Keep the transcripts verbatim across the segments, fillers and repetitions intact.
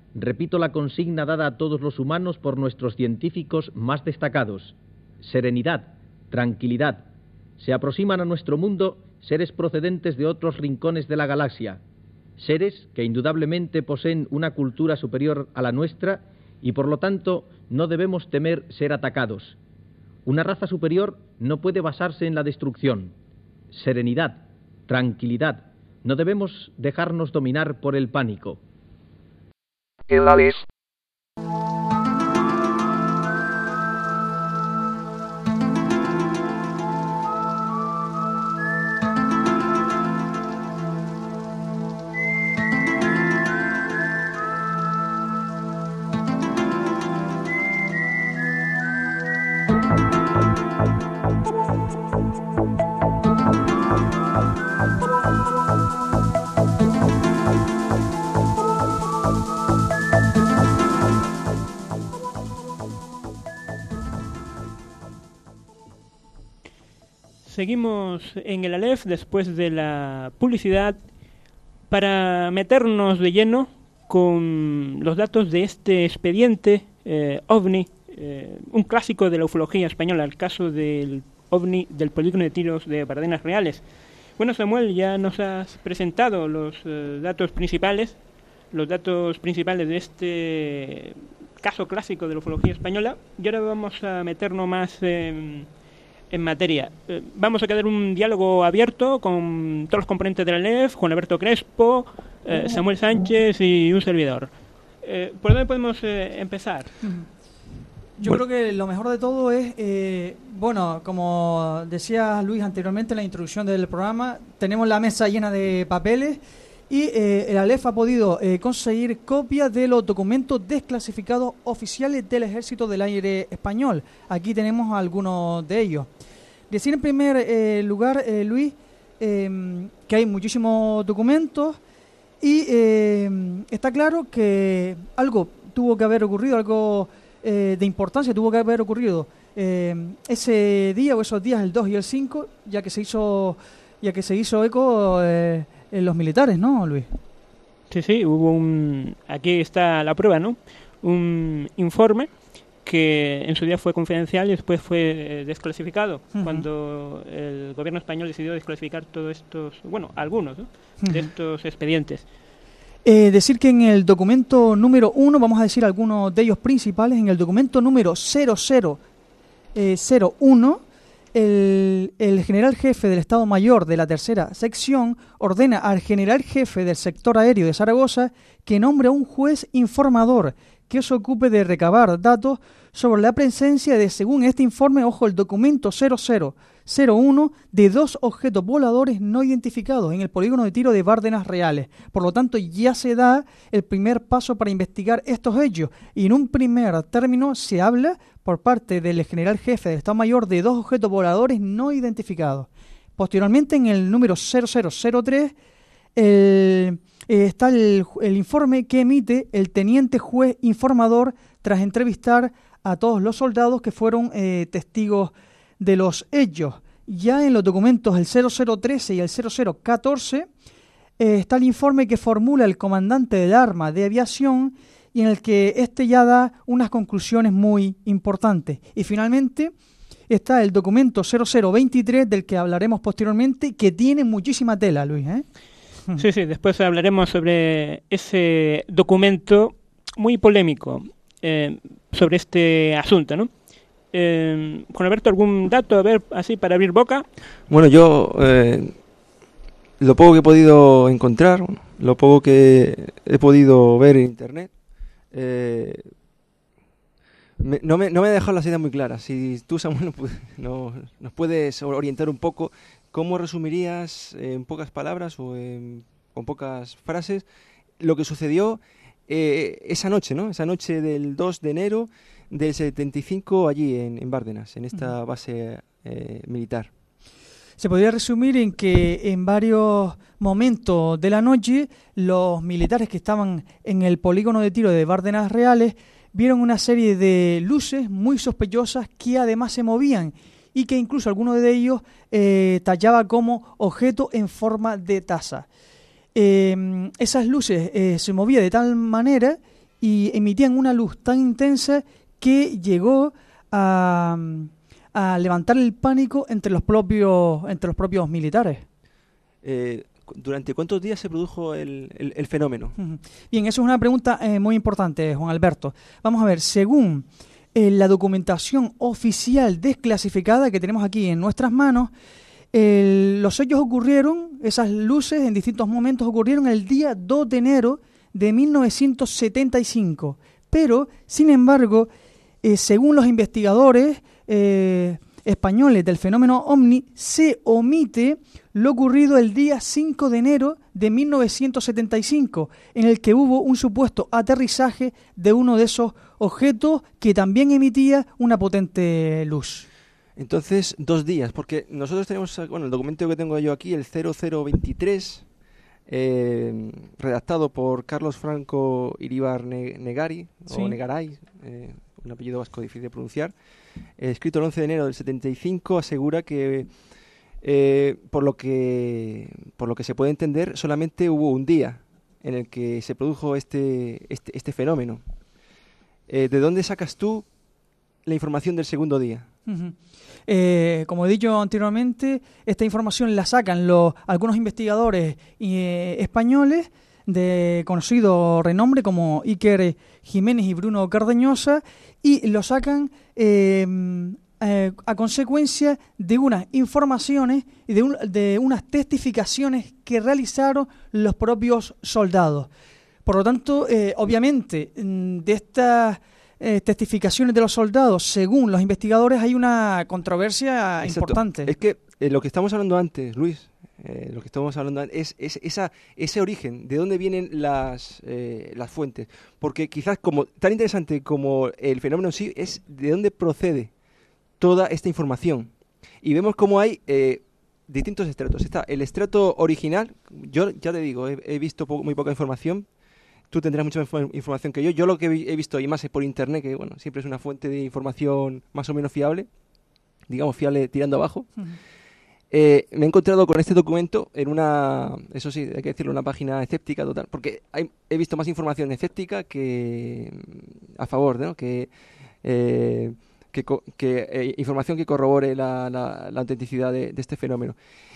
Repito la consigna dada a todos los humanos por nuestros científicos más destacados. Serenidad, tranquilidad. Se aproximan a nuestro mundo seres procedentes de otros rincones de la galaxia. Seres que indudablemente poseen una cultura superior a la nuestra y por lo tanto no debemos temer ser atacados. Una raza superior no puede basarse en la destrucción. Serenidad, tranquilidad. No debemos dejarnos dominar por el pánico. En la lista. Seguimos en el Aleph después de la publicidad para meternos de lleno con los datos de este expediente eh, OVNI, eh, un clásico de la ufología española, el caso del OVNI del polígono de tiros de Bardenas Reales. Bueno, Samuel, ya nos has presentado los eh, datos principales, los datos principales de este caso clásico de la ufología española, y ahora vamos a meternos más en... en materia. Eh, vamos a quedar un diálogo abierto con todos los componentes de la Aleph, Juan Alberto Crespo, eh, Samuel Sánchez y un servidor. Eh, ¿Por dónde podemos eh, empezar? Yo bueno. creo que lo mejor de todo es, eh, bueno, como decía Luis anteriormente en la introducción del programa, tenemos la mesa llena de papeles y eh, el Aleph ha podido eh, conseguir copias de los documentos desclasificados oficiales del Ejército del Aire Español. Aquí tenemos algunos de ellos. Decir en primer eh, lugar, eh, Luis, eh, que hay muchísimos documentos y eh, está claro que algo tuvo que haber ocurrido, algo eh, de importancia tuvo que haber ocurrido eh, ese día o esos días, el dos y el cinco, ya que se hizo, ya que se hizo eco eh, en los militares, ¿no, Luis? Sí, sí, hubo un... Aquí está la prueba, ¿no? Un informe que en su día fue confidencial y después fue eh, desclasificado, uh-huh. cuando el gobierno español decidió desclasificar todos estos, bueno, algunos, ¿no? uh-huh. de estos expedientes. Eh, decir que en el documento número uno, vamos a decir algunos de ellos principales, en el documento número cero cero cero uno, el, el general jefe del Estado Mayor de la tercera sección ordena al general jefe del sector aéreo de Zaragoza que nombre a un juez informador que se ocupe de recabar datos sobre la presencia de, según este informe, ojo, el documento cero cero cero uno, de dos objetos voladores no identificados en el polígono de tiro de Bárdenas Reales. Por lo tanto, ya se da el primer paso para investigar estos hechos. Y en un primer término se habla, por parte del general jefe del Estado Mayor, de dos objetos voladores no identificados. Posteriormente, en el número cero cero cero tres, el... Eh, está el, el informe que emite el teniente juez informador tras entrevistar a todos los soldados que fueron eh, testigos de los hechos. Ya en los documentos el cero cero trece y el cero cero catorce eh, está el informe que formula el comandante del arma de aviación y en el que este ya da unas conclusiones muy importantes. Y finalmente está el documento cero cero veintitrés, del que hablaremos posteriormente, que tiene muchísima tela, Luis, ¿eh? Sí, sí, después hablaremos sobre ese documento muy polémico eh, sobre este asunto, ¿no? Eh, Juan Alberto, ¿algún dato, a ver, así para abrir boca? Bueno, yo eh, lo poco que he podido encontrar, lo poco que he podido ver en internet, eh, me, no, me, no me ha dejado las ideas muy claras. Si tú, Samuel, no, nos puedes orientar un poco. ¿Cómo resumirías en pocas palabras o en, con pocas frases lo que sucedió eh, esa noche, ¿no? Esa noche del dos de enero del setenta y cinco allí en, en Bárdenas, en esta base eh, militar? Se podría resumir en que en varios momentos de la noche los militares que estaban en el polígono de tiro de Bárdenas Reales vieron una serie de luces muy sospechosas que además se movían y que incluso alguno de ellos eh, tallaba como objeto en forma de taza. Eh, esas luces eh, se movían de tal manera y emitían una luz tan intensa que llegó a, a levantar el pánico entre los propios, entre los propios militares. Eh, ¿Durante cuántos días se produjo el, el, el fenómeno? Bien, eso es una pregunta eh, muy importante, Juan Alberto. Vamos a ver, según eh, la documentación oficial desclasificada que tenemos aquí en nuestras manos, eh, los hechos ocurrieron, esas luces en distintos momentos ocurrieron el día dos de enero de mil novecientos setenta y cinco. Pero, sin embargo, eh, según los investigadores eh, españoles del fenómeno OVNI, se omite lo ocurrido el día cinco de enero de mil novecientos setenta y cinco, en el que hubo un supuesto aterrizaje de uno de esos objetos que también emitía una potente luz. Entonces, dos días, porque nosotros tenemos, bueno, el documento que tengo yo aquí, el cero cero veintitrés, eh, redactado por Carlos Franco Iribar Negari, sí. o Negaray, eh, un apellido vasco difícil de pronunciar, eh, escrito el once de enero del setenta y cinco, asegura que Eh, por lo que por lo que se puede entender, solamente hubo un día en el que se produjo este este, este fenómeno. Eh, ¿De dónde sacas tú la información del segundo día? Uh-huh. Eh, como he dicho anteriormente, esta información la sacan los algunos investigadores eh, españoles de conocido renombre como Iker Jiménez y Bruno Cardeñosa, y lo sacan eh, Eh, a consecuencia de unas informaciones y de, un, de unas testificaciones que realizaron los propios soldados. Por lo tanto, eh, obviamente, de estas eh, testificaciones de los soldados, según los investigadores, hay una controversia Exacto. importante. Es que eh, lo que estamos hablando antes, Luis, eh, lo que estamos hablando antes, es, es esa, ese origen, de dónde vienen las, eh, las fuentes. Porque quizás como tan interesante como el fenómeno en sí, es de dónde procede toda esta información. Y vemos cómo hay eh, distintos estratos. Está el estrato original. Yo ya te digo, he, he visto po- muy poca información. Tú tendrás mucha inf- información que yo. Yo lo que he visto, y más por internet, que bueno, siempre es una fuente de información más o menos fiable, digamos fiable tirando abajo. Uh-huh. eh, me he encontrado con este documento en una, eso sí, hay que decirlo, una página escéptica total, porque hay, he visto más información escéptica que a favor, ¿no? Que eh, que, que eh, información que corrobore la, la, la autenticidad de, de este fenómeno.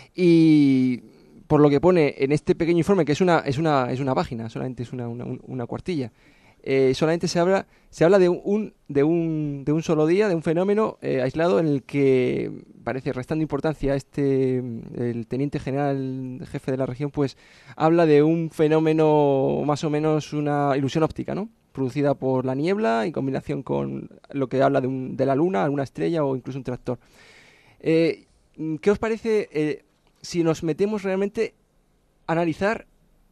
Y por lo que pone en este pequeño informe, que es una es una es una página, solamente es una una, una cuartilla, eh, solamente se habla se habla de un de un de un solo día, de un fenómeno eh, aislado, en el que parece, restando importancia a este el teniente general jefe de la región, pues habla de un fenómeno más o menos una ilusión óptica, ¿no?, producida por la niebla en combinación con lo que habla de, un, de la luna, alguna estrella o incluso un tractor. Eh, ¿Qué os parece eh, si nos metemos realmente a analizar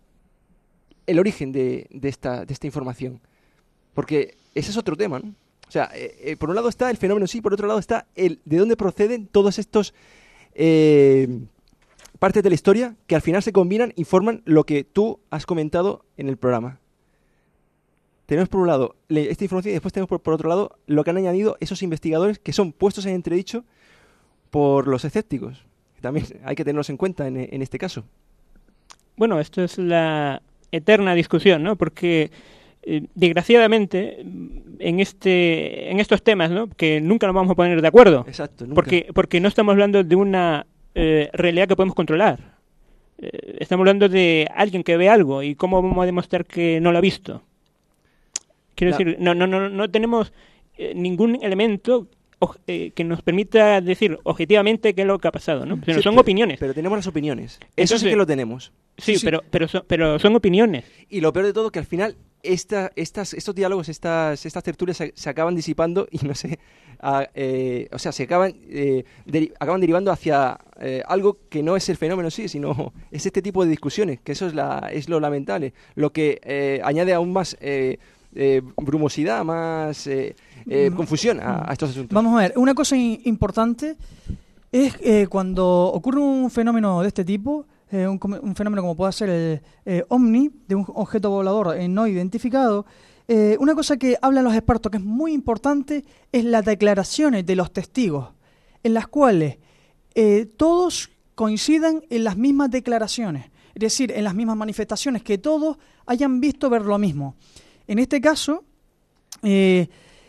el origen de, de, esta, de esta información? Porque ese es otro tema, ¿no? O sea, eh, eh, por un lado está el fenómeno sí, por otro lado está el de dónde proceden todos estos eh, partes de la historia que al final se combinan y forman lo que tú has comentado en el programa. Tenemos por un lado esta información y después tenemos por, por otro lado lo que han añadido esos investigadores que son puestos en entredicho por los escépticos. También hay que tenerlos en cuenta en, en este caso. Bueno, esto es la eterna discusión, ¿no? Porque eh, desgraciadamente en este en estos temas, ¿no?, que nunca nos vamos a poner de acuerdo. Exacto, nunca. Porque porque no estamos hablando de una eh, realidad que podemos controlar. Eh, estamos hablando de alguien que ve algo y cómo vamos a demostrar que no lo ha visto. Quiero la... decir, no, no, no, no tenemos eh, ningún elemento o, eh, que nos permita decir objetivamente qué es lo que ha pasado, ¿no? Pero sí, son pero, opiniones. Pero tenemos las opiniones. Eso Entonces, sí que lo tenemos. Sí, sí, pero, pero, son, pero son opiniones. Y lo peor de todo, que al final esta, estas, estos diálogos, estas, estas tertulias se, se acaban disipando y no sé, a, eh, o sea, se acaban, eh, deri- acaban derivando hacia eh, algo que no es el fenómeno sí, sino es este tipo de discusiones, que eso es, la, es lo lamentable, lo que eh, añade aún más eh, eh, brumosidad, más eh, eh, confusión a, a estos asuntos. Vamos a ver, una cosa in- importante es eh, cuando ocurre un fenómeno de este tipo, eh, un, un fenómeno como puede ser el eh, OVNI, de un objeto volador eh, no identificado, eh, una cosa que hablan los expertos que es muy importante es las declaraciones de los testigos, en las cuales eh, todos coincidan en las mismas declaraciones, es decir, en las mismas manifestaciones, que todos hayan visto ver lo mismo. En este caso, eh,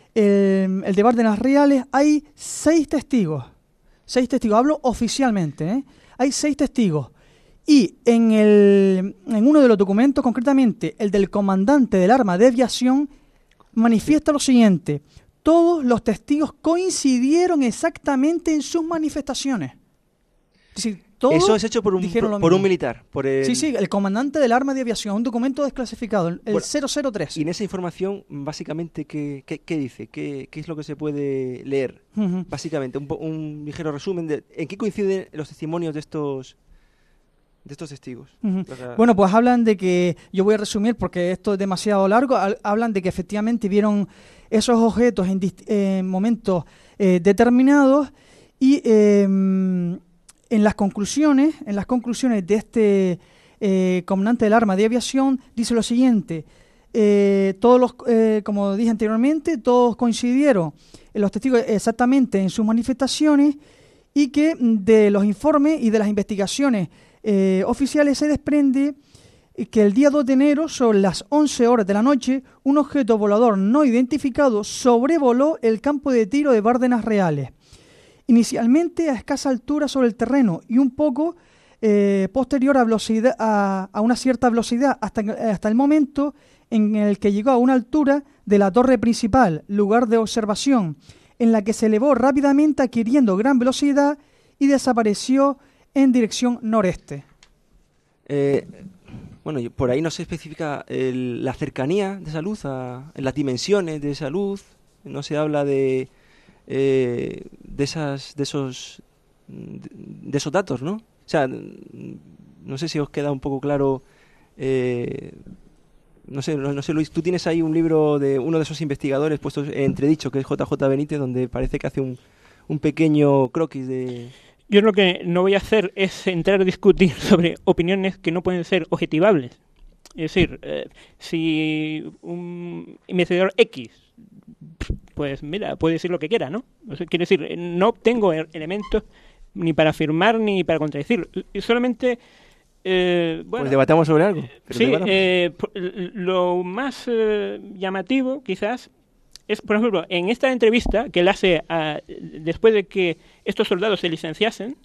el, el de Bárdenas Reales, hay seis testigos. Seis testigos, hablo oficialmente, ¿eh? Hay seis testigos. Y en, el, en uno de los documentos, concretamente el del comandante del arma de aviación, manifiesta lo siguiente: todos los testigos coincidieron exactamente en sus manifestaciones. Es decir, todos Eso es hecho por un, dijeron lo por un mismo. militar. Por el... Sí, sí, el comandante del arma de aviación, un documento desclasificado, el Bueno, cero cero tres. Y en esa información, básicamente, ¿qué, qué, qué dice? ¿Qué, ¿Qué es lo que se puede leer? Ujú. Básicamente, un, po- un ligero resumen de en qué coinciden los testimonios de estos de estos testigos. Ujú. O sea, Bueno, pues hablan de que, yo voy a resumir porque esto es demasiado largo, al- hablan de que efectivamente vieron esos objetos en, dist- en momentos eh, determinados y eh, en las conclusiones, en las conclusiones de este eh, comandante del arma de aviación dice lo siguiente: eh, todos los, eh, como dije anteriormente, todos coincidieron, eh, los testigos exactamente en sus manifestaciones, y que de los informes y de las investigaciones eh, oficiales se desprende que el día dos de enero, sobre las once horas de la noche, un objeto volador no identificado sobrevoló el campo de tiro de Bárdenas Reales, inicialmente a escasa altura sobre el terreno y un poco eh, posterior a, velocidad, a, a una cierta velocidad hasta, hasta el momento en el que llegó a una altura de la torre principal, lugar de observación, en la que se elevó rápidamente adquiriendo gran velocidad y desapareció en dirección noreste. eh, bueno, y por ahí no se especifica el- la cercanía de esa luz, a, las dimensiones de esa luz, no se habla de eh, de esas de esos de, de esos datos, ¿no? O sea, no sé si os queda un poco claro. Eh, no sé, no, no sé, Luis, tú tienes ahí un libro de uno de esos investigadores puestos en entredicho, que es J J Benítez, donde parece que hace un, un pequeño croquis de... Yo lo que no voy a hacer es entrar a discutir sobre opiniones que no pueden ser objetivables. Es decir, eh, si un investigador X, pues mira, puede decir lo que quiera, ¿no? O sea, quiere decir, no tengo er- elementos ni para afirmar ni para contradecir. Y solamente, eh, bueno, pues debatamos sobre algo. Pero sí, debatamos. eh, por- lo más eh, llamativo quizás es, por ejemplo, en esta entrevista que él hace a- después de que estos soldados se licenciasen,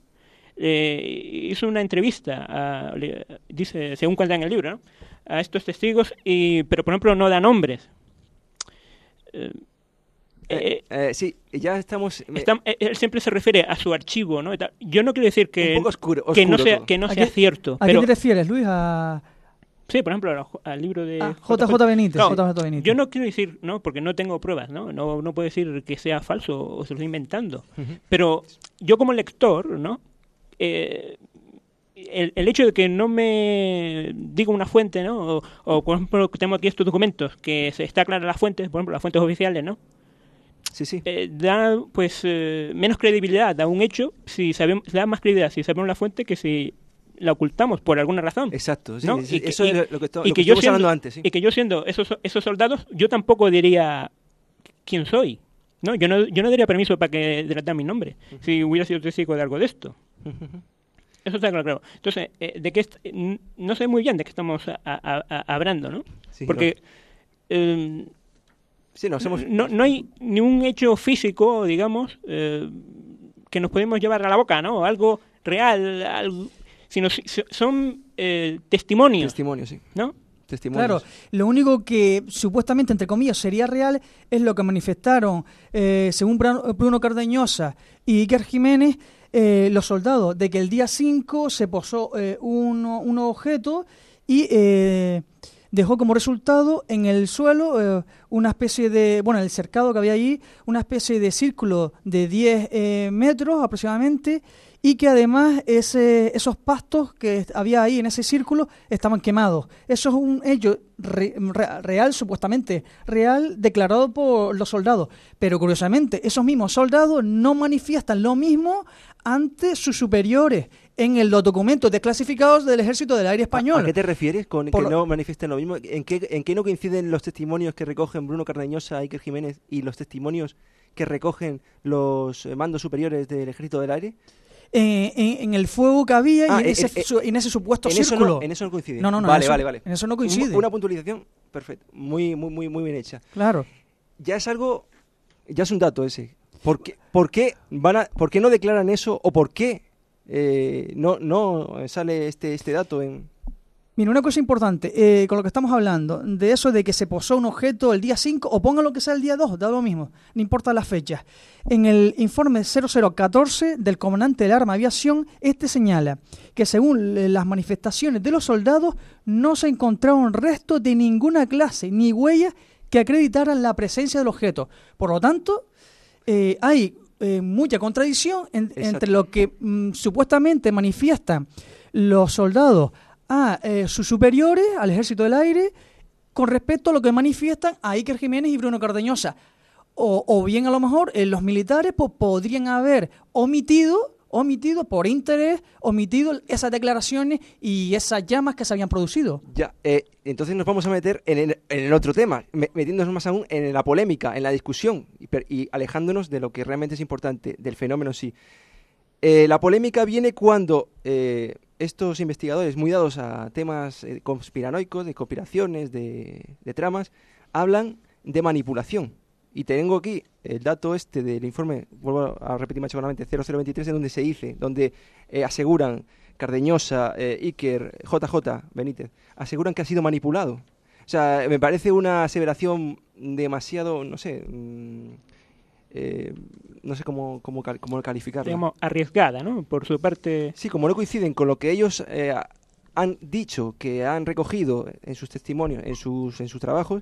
eh, hizo una entrevista, a- le- dice, según cuenta en el libro, ¿no?, a estos testigos, y, pero por ejemplo no da nombres. Eh, Eh, eh, eh, sí, ya estamos... me- está- eh, él siempre se refiere a su archivo, ¿no? Y tal. Yo no quiero decir que, un poco oscuro, que no oscuro sea, todo. que no ¿A sea qué- cierto, ¿A pero qué te refieres, Luis? A, sí, por ejemplo, al, al libro de a J J Benítez. No, J J Benítez. yo no quiero decir, no, porque no tengo pruebas, ¿no? No, no puedo decir que sea falso o se lo estoy inventando. Ujú. Pero yo como lector, ¿no? Eh, el, el hecho de que no me diga una fuente, ¿no? O, o, por ejemplo, que tengo aquí estos documentos, que se está clara las fuentes, por ejemplo, las fuentes oficiales, ¿no? Sí, sí. Eh, da, pues, eh, menos credibilidad a un hecho, si sabemos, da más credibilidad si sabemos la fuente que si la ocultamos por alguna razón. Exacto, sí, ¿no? sí, Y que- eso y- es lo que, esto- y lo que que yo estuvimos siendo- hablando antes, sí. Y que yo siendo esos, esos soldados, yo tampoco diría quién soy. ¿No? Yo no yo no daría permiso para que delatan mi nombre si hubiera sido testigo de algo de esto. Eso está claro. claro. Entonces, eh, de qué est- n- no sé muy bien de qué estamos a- a- a- hablando, ¿no? Sí, Porque eh, Sí, nos hemos... no, no hay ni un hecho físico, digamos, eh, que nos podemos llevar a la boca, ¿no? Algo real, algo, sino si- si- son eh, testimonios, Testimonios, sí. ¿no? Testimonios. Claro, lo único que supuestamente, entre comillas, sería real es lo que manifestaron, eh, según Bra- Bruno Cardeñosa y Iker Jiménez, eh, los soldados, de que el día cinco se posó eh, un, un objeto y eh, dejó como resultado en el suelo eh, una especie de, bueno, el cercado que había allí, una especie de círculo de diez eh, metros aproximadamente, y que además ese, esos pastos que había ahí en ese círculo estaban quemados. Eso es un hecho re- re- real, supuestamente real, declarado por los soldados. Pero curiosamente, esos mismos soldados no manifiestan lo mismo ante sus superiores en los documentos desclasificados del Ejército del Aire Español. ¿A qué te refieres con Por que lo- no manifiesten lo mismo? ¿En qué, ¿En qué no coinciden los testimonios que recogen Bruno Cardeñosa, Iker Jiménez y los testimonios que recogen los eh, mandos superiores del Ejército del Aire? Eh, en, en el fuego que había Ah, y en, eh, ese, eh, su- en ese supuesto En eso, círculo. no, en eso no coincide. No, no, no, Vale, en eso- vale, vale. en eso no coincide. Un- Una puntualización, perfecto, muy, muy, muy, muy bien hecha. Claro. Ya es algo, ya es un dato ese. ¿Por qué, por qué, van a, por qué no declaran eso o por qué eh, no, no sale este, este dato en...? Mira, una cosa importante, eh, con lo que estamos hablando, de eso de que se posó un objeto el día cinco o pongan lo que sea el día dos, da lo mismo, no importa las fechas. En el informe cero cero catorce del comandante del Arma de Aviación, este señala que según las manifestaciones de los soldados no se encontraron restos de ninguna clase ni huellas que acreditaran la presencia del objeto. Por lo tanto, eh, hay eh, mucha contradicción en, entre lo que mm, supuestamente manifiestan los soldados a eh, sus superiores, al Ejército del Aire, con respecto a lo que manifiestan a Iker Jiménez y Bruno Cardeñosa. O, o bien a lo mejor eh, los militares pues, podrían haber omitido, omitido por interés, omitido esas declaraciones y esas llamas que se habían producido. Ya, eh, entonces nos vamos a meter en el, en el otro tema, me, metiéndonos más aún en la polémica, en la discusión y, per, y alejándonos de lo que realmente es importante, del fenómeno sí. Eh, la polémica viene cuando... Eh, estos investigadores, muy dados a temas eh, conspiranoicos, de conspiraciones, de, de tramas, hablan de manipulación. Y tengo aquí el dato este del informe, vuelvo a repetir machacadamente, cero cero veintitrés, en donde se dice, donde eh, aseguran Cardeñosa, eh, Iker, J J Benítez, aseguran que ha sido manipulado. O sea, me parece una aseveración demasiado, no sé... Mmm, Eh, no sé cómo, cómo, cómo calificarla. Digamos, arriesgada, ¿no? Por su parte... Sí, como no coinciden con lo que ellos eh, han dicho, que han recogido en sus testimonios, en sus, en sus trabajos,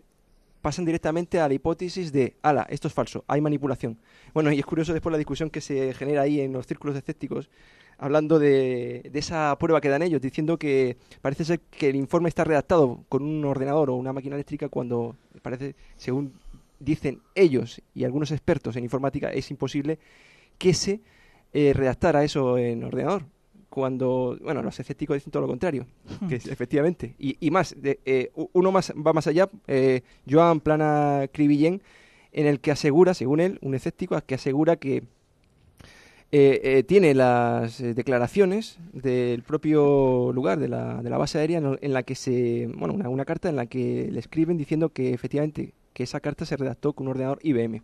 pasan directamente a la hipótesis de, ala, esto es falso, hay manipulación. Bueno, y es curioso después la discusión que se genera ahí en los círculos escépticos, hablando de, de esa prueba que dan ellos, diciendo que parece ser que el informe está redactado con un ordenador o una máquina eléctrica cuando parece, según dicen ellos y algunos expertos en informática, es imposible que se eh, redactara eso en ordenador. Cuando, bueno, los escépticos dicen todo lo contrario, que es, efectivamente. Y, y más, de, eh, uno más va más allá, eh, Joan Plana Cribillén, en el que asegura, según él, un escéptico, que asegura que eh, eh, tiene las eh, declaraciones del propio lugar, de la, de la base aérea, en, en la que se, bueno, una, una carta en la que le escriben diciendo que efectivamente que esa carta se redactó con un ordenador I B M.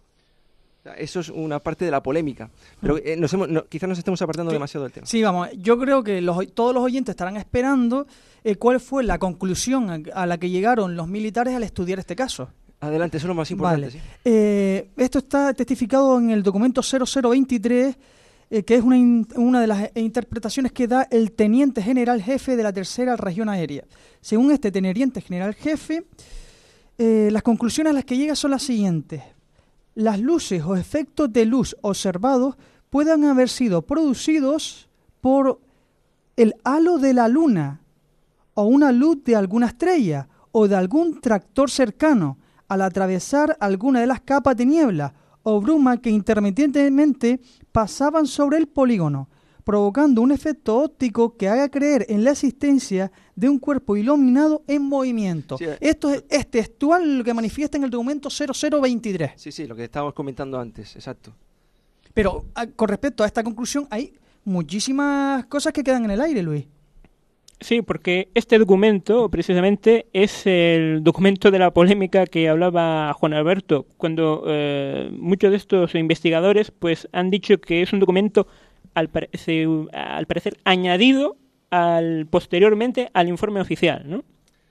O sea, eso es una parte de la polémica. Pero eh, nos hemos, no, quizás nos estemos apartando sí, demasiado del tema. Sí, vamos, yo creo que los, todos los oyentes estarán esperando eh, cuál fue la conclusión a, a la que llegaron los militares al estudiar este caso. Adelante, eso es lo más importante. Vale. Sí. Eh, esto está testificado en el documento cero cero veintitrés, eh, que es una, in, una de las interpretaciones que da el teniente general jefe de la tercera región aérea. Según este teniente general jefe, Eh, las conclusiones a las que llega son las siguientes. Las luces o efectos de luz observados pueden haber sido producidos por el halo de la luna o una luz de alguna estrella o de algún tractor cercano al atravesar alguna de las capas de niebla o bruma que intermitentemente pasaban sobre el polígono, provocando un efecto óptico que haga creer en la existencia de un cuerpo iluminado en movimiento. Sí, esto es, es textual lo que manifiesta en el documento cero cero veintitrés. Sí, sí, lo que estábamos comentando antes, exacto. Pero a, con respecto a esta conclusión hay muchísimas cosas que quedan en el aire, Luis. Sí, porque este documento precisamente es el documento de la polémica que hablaba Juan Alberto, cuando eh, muchos de estos investigadores pues han dicho que es un documento al, pare- se, al parecer añadido al posteriormente al informe oficial, ¿no?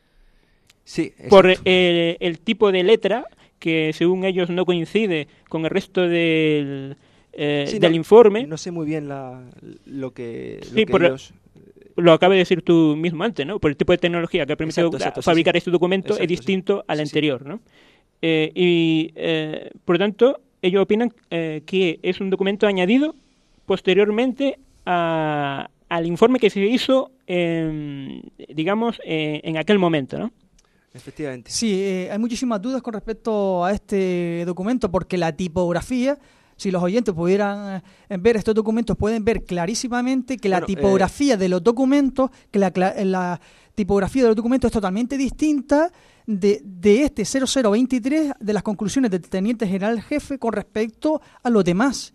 Sí, exacto. Por el, el tipo de letra que según ellos no coincide con el resto del, eh, sí, del no, informe. No sé muy bien la, lo que, lo sí, que por ellos... Lo acabas de decir tú mismo antes, ¿no? Por el tipo de tecnología que ha permitido exacto, exacto, fabricar sí, este documento exacto, es distinto sí. al sí, anterior, sí. ¿no? Eh, y, eh, por lo tanto, ellos opinan eh, que es un documento añadido posteriormente a, al informe que se hizo, eh, digamos, eh, en aquel momento, ¿no? Efectivamente. Sí, eh, hay muchísimas dudas con respecto a este documento porque la tipografía, si los oyentes pudieran eh, ver estos documentos, pueden ver clarísimamente que la bueno, tipografía eh... de los documentos, que la, la tipografía de los documentos es totalmente distinta de, de este cero cero veintitrés, de las conclusiones del teniente general jefe con respecto a los demás.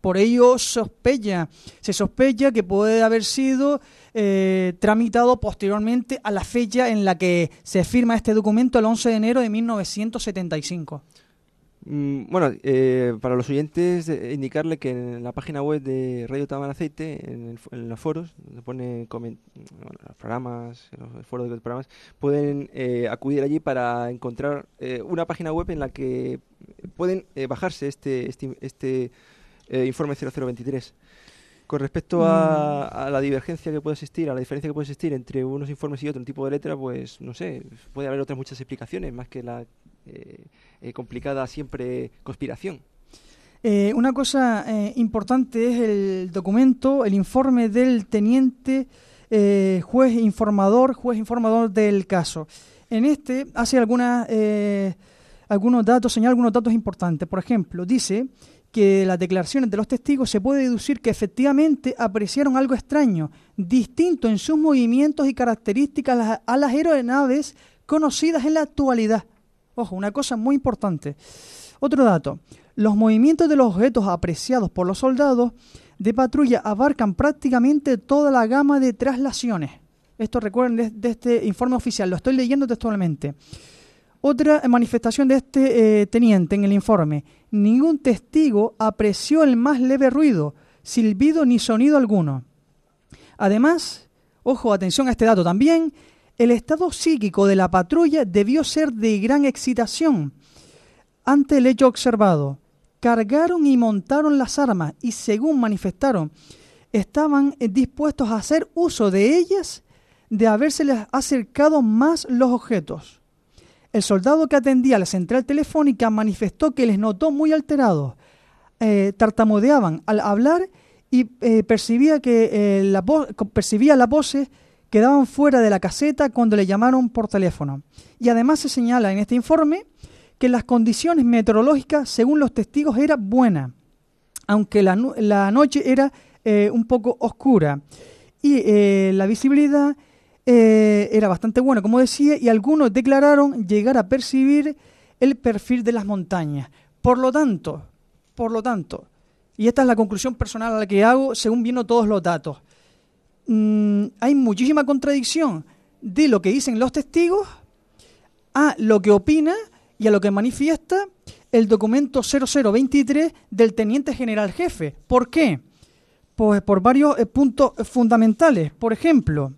Por ello sospecha, se sospecha que puede haber sido eh, tramitado posteriormente a la fecha en la que se firma este documento, el once de enero de mil novecientos setenta y cinco. Mm, bueno, eh, para los oyentes, eh, indicarle que en la página web de Radio Tamaraceite, en, el, en los foros, donde pone coment- bueno, los programas, los foros de los programas, pueden eh, acudir allí para encontrar eh, una página web en la que pueden eh, bajarse este, este, este eh, informe cero cero veintitrés. Con respecto a, a la divergencia que puede existir, a la diferencia que puede existir entre unos informes y otro tipo de letra, pues no sé, puede haber otras muchas explicaciones, más que la eh, eh, complicada siempre conspiración. Eh, una cosa eh, importante es el documento, el informe del teniente eh, juez informador, juez informador del caso. En este hace algunas, eh, algunos datos, señala algunos datos importantes. Por ejemplo, dice que de las declaraciones de los testigos se puede deducir que efectivamente apreciaron algo extraño, distinto en sus movimientos y características a las, a las aeronaves conocidas en la actualidad. Ojo, una cosa muy importante. Otro dato, los movimientos de los objetos apreciados por los soldados de patrulla abarcan prácticamente toda la gama de traslaciones. Esto recuerden de, de este informe oficial, lo estoy leyendo textualmente. Otra manifestación de este eh, teniente en el informe. Ningún testigo apreció el más leve ruido, silbido ni sonido alguno. Además, ojo, atención a este dato también, el estado psíquico de la patrulla debió ser de gran excitación ante el hecho observado. Cargaron y montaron las armas y, según manifestaron, estaban dispuestos a hacer uso de ellas de habérseles acercado más los objetos. El soldado que atendía a la central telefónica manifestó que les notó muy alterados, eh, tartamudeaban al hablar y eh, percibía que eh, la vo- percibía las voces que daban fuera de la caseta cuando le llamaron por teléfono. Y además se señala en este informe que las condiciones meteorológicas, según los testigos, eran buenas, aunque la, nu- la noche era eh, un poco oscura y eh, la visibilidad Eh, era bastante bueno, como decía, y algunos declararon llegar a percibir el perfil de las montañas. Por lo tanto, por lo tanto, y esta es la conclusión personal a la que hago según viendo todos los datos, mmm, hay muchísima contradicción de lo que dicen los testigos a lo que opina y a lo que manifiesta el documento cero cero veintitrés del teniente general jefe. ¿Por qué? Pues por varios eh, puntos fundamentales. Por ejemplo,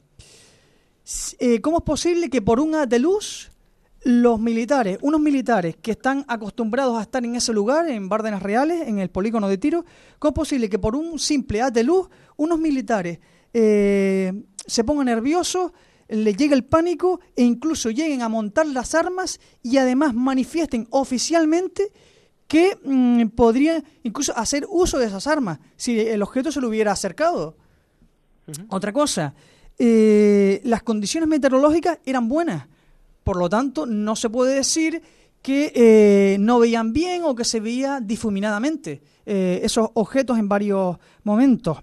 Eh, ¿cómo es posible que por un haz de luz los militares, unos militares que están acostumbrados a estar en ese lugar, en Bárdenas Reales, en el polígono de tiro, cómo es posible que por un simple haz de luz unos militares eh, se pongan nerviosos, les llegue el pánico e incluso lleguen a montar las armas y además manifiesten oficialmente que mmm, podrían incluso hacer uso de esas armas si el objeto se le hubiera acercado? Uh-huh. Otra cosa, Eh, las condiciones meteorológicas eran buenas, por lo tanto no se puede decir que eh, no veían bien o que se veía difuminadamente eh, esos objetos en varios momentos.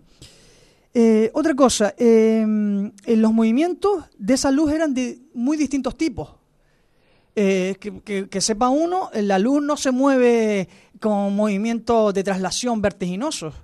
Eh, otra cosa, eh, los movimientos de esa luz eran de muy distintos tipos. Eh, que, que, que sepa uno, la luz no se mueve con movimientos de traslación vertiginosos.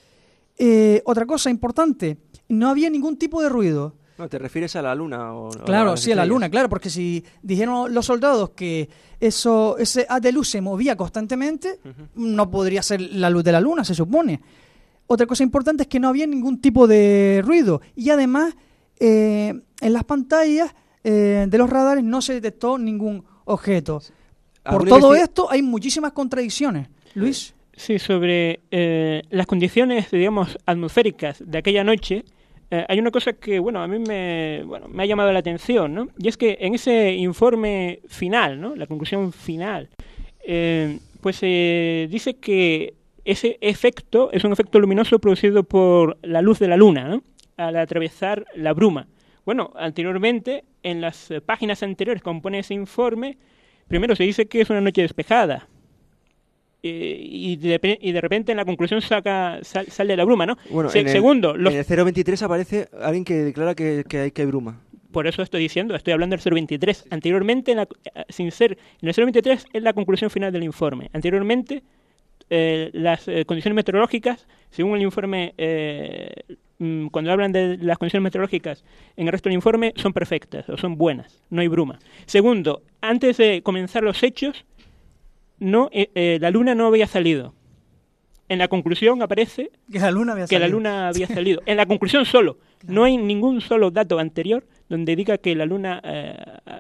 Eh, otra cosa importante, no había ningún tipo de ruido. No, ¿te refieres a la luna? O, claro, o a sí, a la luna, claro, porque si dijeron los soldados que eso ese haz de luz se movía constantemente, uh-huh. no podría ser la luz de la luna, se supone. Otra cosa importante es que no había ningún tipo de ruido y además eh, en las pantallas eh, de los radares no se detectó ningún objeto. Por todo investi- esto hay muchísimas contradicciones. Luis. Sí, sobre eh, las condiciones, digamos, atmosféricas de aquella noche, eh, hay una cosa que, bueno, a mí me, bueno, me ha llamado la atención, ¿no? Y es que en ese informe final, ¿no? La conclusión final, eh, pues eh, dice que ese efecto es un efecto luminoso producido por la luz de la luna, ¿no? Al atravesar la bruma. Bueno, anteriormente, en las eh, páginas anteriores que compone ese informe, primero se dice que es una noche despejada. Eh, y, de, y de repente en la conclusión saca sal, sale la bruma, ¿no? Bueno, Se, en el, segundo, los... en el cero veintitrés aparece alguien que declara que, que, hay, que hay bruma. Por eso estoy diciendo, estoy hablando del cero veintitrés. Anteriormente, en la, sin ser, en el cero veintitrés es la conclusión final del informe. Anteriormente eh, las eh, condiciones meteorológicas, según el informe, eh, mm, cuando hablan de las condiciones meteorológicas en el resto del informe, son perfectas o son buenas, no hay bruma. Segundo, antes de comenzar los hechos, no, eh, eh, la luna no había salido. En la conclusión aparece que la luna había que salido. la luna había salido. En la conclusión solo. No hay ningún solo dato anterior donde diga que la luna eh,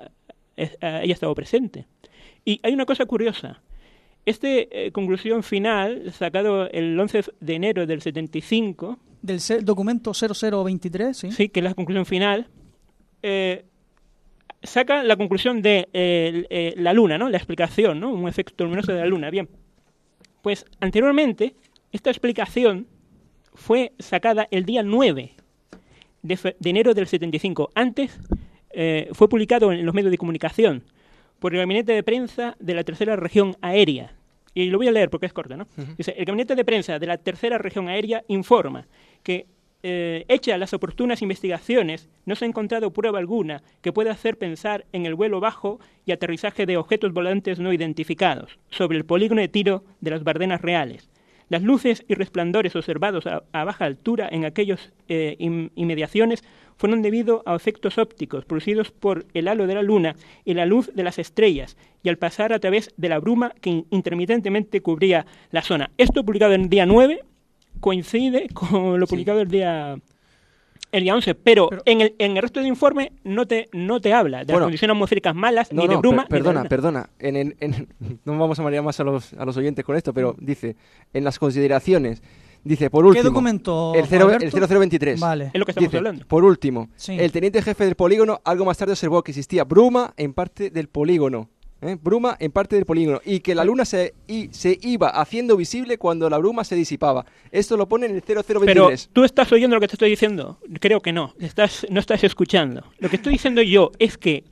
eh, haya estado presente. Y hay una cosa curiosa. Esta eh, conclusión final, sacado el once de enero del setenta y cinco... Del ce- documento cero cero veintitrés, ¿sí? Sí, que es la conclusión final, eh, saca la conclusión de eh, eh, la luna, ¿no? La explicación, ¿no? Un efecto luminoso de la luna. Bien. Pues anteriormente, esta explicación fue sacada el día nueve de, fe- de enero del setenta y cinco. Antes eh, fue publicado en los medios de comunicación por el Gabinete de Prensa de la Tercera Región Aérea. Y lo voy a leer porque es corto, ¿no? Uh-huh. Dice, el Gabinete de Prensa de la Tercera Región Aérea informa que, eh, hechas las oportunas investigaciones, no se ha encontrado prueba alguna que pueda hacer pensar en el vuelo bajo y aterrizaje de objetos volantes no identificados sobre el polígono de tiro de las Bardenas Reales. Las luces y resplandores observados a, a baja altura en aquellas eh, in, inmediaciones fueron debido a efectos ópticos producidos por el halo de la luna y la luz de las estrellas, y al pasar a través de la bruma que in, intermitentemente cubría la zona. Esto, publicado el día nueve, coincide con lo publicado sí. el día el día once, pero, pero en, el, en el resto del informe no te no te habla de bueno, las condiciones atmosféricas malas, no, ni de no, bruma. Per, perdona, ni de perdona. En, en, en, no vamos a marear más a los, a los oyentes con esto, pero dice, en las consideraciones, dice, por último... ¿Qué documento, El, cero, el cero cero veintitrés. Vale. Es lo que estamos dice, hablando. Por último, sí. el teniente jefe del polígono algo más tarde observó que existía bruma en parte del polígono. ¿Eh? Bruma en parte del polígono y que la luna se, y, se iba haciendo visible cuando la bruma se disipaba. Esto lo pone en el cero cero veintitrés. Pero tú estás oyendo lo que te estoy diciendo. Creo que no. Estás, no estás escuchando. Lo que estoy diciendo yo es que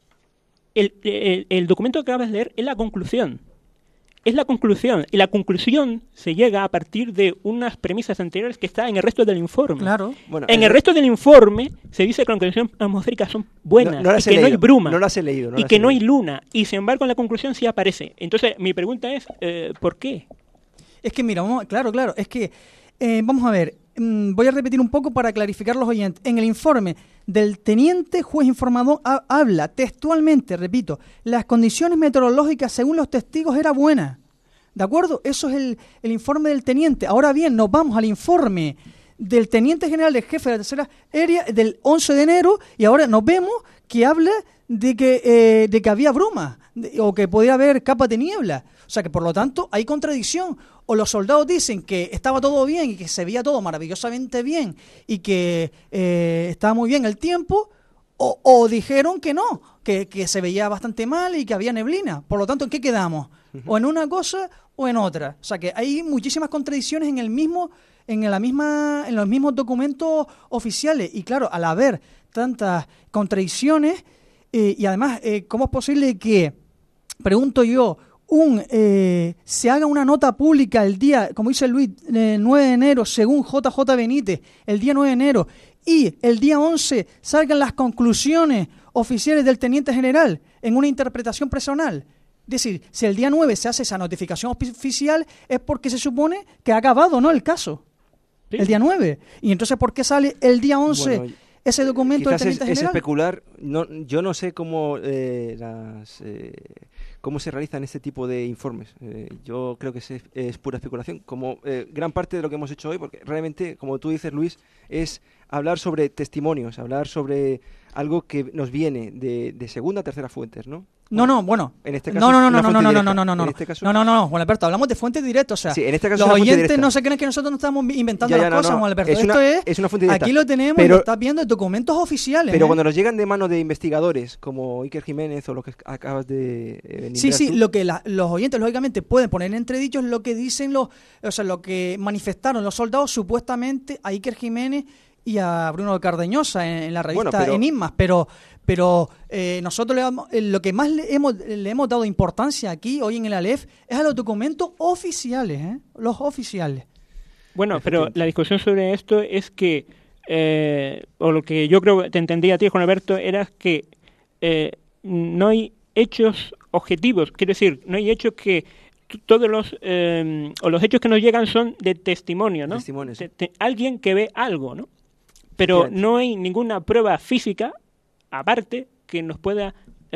el, el, el documento que acabas de leer es la conclusión. Es la conclusión. Y la conclusión se llega a partir de unas premisas anteriores que están en el resto del informe. Claro. Bueno, en el, el resto del informe se dice que las condiciones atmosféricas son buenas, no, no las y que leído, no hay bruma, no las he leído, no y las que he no hay leído. luna. Y sin embargo en la conclusión sí aparece. Entonces mi pregunta es, eh, ¿por qué? Es que mira, vamos, claro, claro, es que, eh, vamos a ver, mmm, voy a repetir un poco para clarificar los oyentes. En el informe del teniente juez informador ha, habla textualmente, repito, las condiciones meteorológicas según los testigos eran buenas. ¿De acuerdo? Eso es el, el informe del teniente. Ahora bien, nos vamos al informe del teniente general del jefe de la tercera aérea del once de enero y ahora nos vemos que habla de que, eh, de que había bruma de, o que podía haber capas de niebla. O sea que, por lo tanto, hay contradicción. O los soldados dicen que estaba todo bien y que se veía todo maravillosamente bien y que eh, estaba muy bien el tiempo, o, o dijeron que no, que, que se veía bastante mal y que había neblina. Por lo tanto, ¿en qué quedamos? O en una cosa o en otra. O sea que hay muchísimas contradicciones en el mismo, en la misma, en los mismos documentos oficiales. Y claro, al haber tantas contradicciones, eh, y además, eh, ¿cómo es posible que, pregunto yo, un eh, se haga una nota pública el día, como dice Luis, eh, nueve de enero, según J J Benítez, el día nueve de enero, y el día once salgan las conclusiones oficiales del teniente general en una interpretación personal? Es decir, si el día nueve se hace esa notificación oficial es porque se supone que ha acabado, ¿no?, el caso. Sí. El día nueve. Y entonces, ¿por qué sale el día once bueno, ese documento del teniente es, general? Es especular. No, yo no sé cómo eh, las eh, cómo se realizan este tipo de informes. Eh, yo creo que es, es pura especulación, como eh, gran parte de lo que hemos hecho hoy, porque realmente, como tú dices, Luis, es hablar sobre testimonios, hablar sobre algo que nos viene de, de segunda a tercera fuentes, ¿no? No, no, bueno. En este caso no, no, no, no, no, no, no, no, no, no, no, no, en este caso, no, no, no, Juan Alberto, hablamos de fuentes directas, o sea, sí, en este caso los es una oyentes fuente no se creen que nosotros no estamos inventando ya, ya, las no, cosas, no, Juan Alberto. es Esto una, es, es una fuente directa. Aquí lo tenemos pero, y lo estás viendo en documentos oficiales. Pero ¿eh? cuando nos llegan de mano de investigadores como Iker Jiménez o lo que acabas de eh, Sí, sí, tú, lo que la, los oyentes lógicamente pueden poner en entredicho es lo que dicen los, o sea, lo que manifestaron los soldados supuestamente a Iker Jiménez y a Bruno Cardeñosa en, en la revista bueno, pero, Enigmas, pero pero eh, nosotros le damos, eh, lo que más le hemos, le hemos dado importancia aquí hoy en el Aleph es a los documentos oficiales, ¿eh? Los oficiales. Bueno, pero la discusión sobre esto es que, eh, o lo que yo creo que te entendía a ti, Juan Alberto, era que eh, no hay hechos objetivos, quiero decir, no hay hechos que t- todos los eh, o los hechos que nos llegan son de testimonio, ¿no? Testimonios. Te- te- alguien que ve algo, ¿no? Pero Efectivamente. no hay ninguna prueba física aparte que nos pueda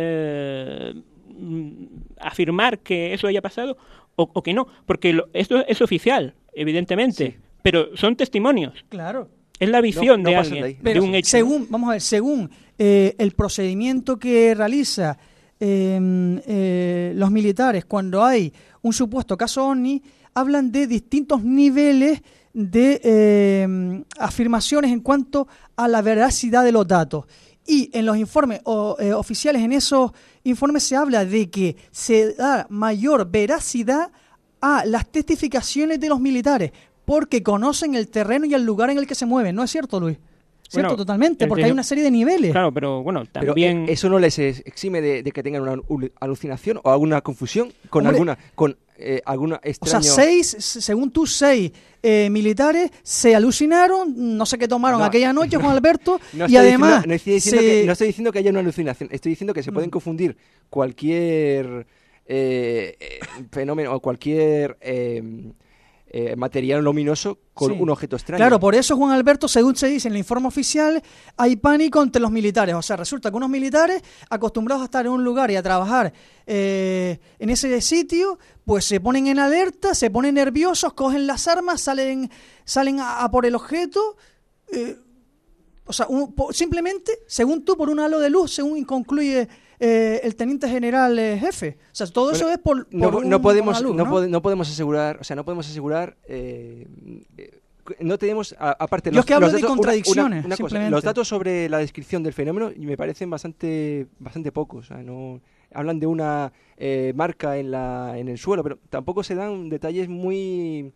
eh, mm, afirmar que eso haya pasado o, o que no, porque lo- esto es oficial, evidentemente, Sí. pero son testimonios. Claro. Es la visión no de pasan de alguien, ahí, no de Pero un hecho. según, vamos a ver, según eh, el procedimiento que realiza eh, eh, los militares cuando hay un supuesto caso OVNI, hablan de distintos niveles de eh, afirmaciones en cuanto a la veracidad de los datos. Y en los informes o, eh, oficiales, en esos informes se habla de que se da mayor veracidad a las testificaciones de los militares, porque conocen el terreno y el lugar en el que se mueven. ¿No es cierto, Luis? Cierto, Bueno, totalmente, el porque te- hay una serie de niveles. Claro, pero bueno, Pero también... eh, eso no les ex- exime de, de que tengan una ul- alucinación o alguna confusión con Hombre. alguna con eh, alguna O extraño. sea, seis, s- según tú, seis eh, militares se alucinaron, no sé qué tomaron No. aquella noche, Juan Alberto, No y estoy además... diciendo, no, estoy diciendo se- que, no estoy diciendo que haya una alucinación, estoy diciendo que se pueden Mm. confundir cualquier eh, eh, fenómeno o cualquier eh, eh, material luminoso con Sí. un objeto extraño. Claro, por eso, Juan Alberto, según se dice en el informe oficial, hay pánico entre los militares. O sea, resulta que unos militares, acostumbrados a estar en un lugar y a trabajar eh, en ese sitio, pues se ponen en alerta, se ponen nerviosos, cogen las armas, salen, salen a, a por el objeto. eh, o sea, un- po- simplemente, según tú, por un halo de luz, según concluye eh, el teniente general eh, jefe. O sea, todo eso Bueno, es por, no, por no un- podemos una luz, no, ¿no? pode- no podemos asegurar, o sea, no podemos asegurar eh, eh, no tenemos a- aparte Yo los, es que hablo los de datos- una- contradicciones, una- una cosa, simplemente. los datos sobre la descripción del fenómeno me parecen bastante bastante pocos, o sea, no hablan de una eh, marca en la en el suelo, pero tampoco se dan detalles muy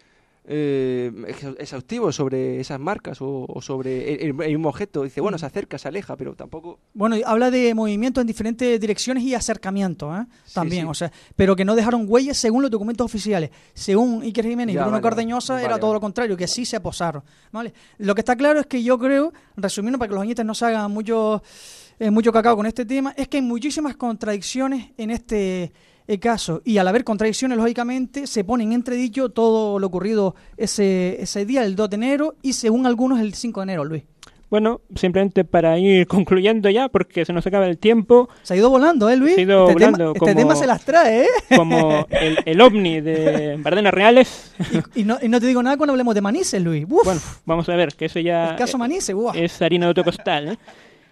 eh, ex- exhaustivos sobre esas marcas o, o sobre el, el- el mismo objeto. Dice, bueno, se acerca, se aleja, pero tampoco... Bueno, y habla de movimiento en diferentes direcciones y acercamientos, ¿eh? Sí, También, sí. o sea, pero que no dejaron huellas según los documentos oficiales. Según Iker Jiménez y Ya, Bruno vale, Cardeñosa vale, era vale. todo lo contrario, que sí se posaron, ¿vale? Lo que está claro es que yo creo, resumiendo para que los oyentes no se hagan mucho, eh, mucho cacao con este tema, es que hay muchísimas contradicciones en este eh, caso, y al haber contradicciones, lógicamente, se pone en entredicho todo lo ocurrido ese, ese día, el dos de enero, y según algunos el cinco de enero, Luis. Bueno, simplemente para ir concluyendo ya, porque se nos acaba el tiempo, Se ha ido volando, ¿eh, Luis? Se ha ido este volando, tema, este como- tema se las trae, ¿eh? como el, el ovni de Bardenas Reales. Y, y no, y no te digo nada cuando hablemos de Manises, Luis. Uf, Bueno, vamos a ver, que eso ya el caso Manises, ¡buah! es harina de otro costal, ¿eh?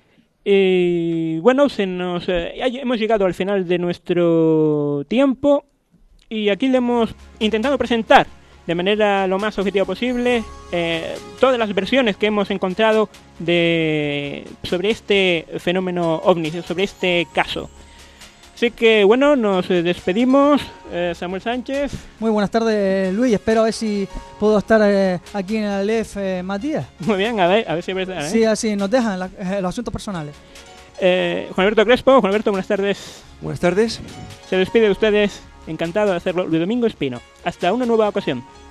Y bueno, se nos eh, ya hemos llegado al final de nuestro tiempo y aquí le hemos intentado presentar de manera lo más objetiva posible eh, todas las versiones que hemos encontrado de sobre este fenómeno ovni, sobre este caso. Así que bueno, nos eh, despedimos. Eh, Samuel Sánchez. Muy buenas tardes, Luis. Espero a ver si puedo estar eh, aquí en el Aleph, eh, Matías. Muy bien, a ver, a ver si es verdad, ¿eh? Sí, así nos dejan la- eh, los asuntos personales. Eh, Juan Alberto Crespo. Juan Alberto, buenas tardes. Buenas tardes. Se despide de ustedes. Encantado de hacerlo, Luis Domingo Espino. Hasta una nueva ocasión.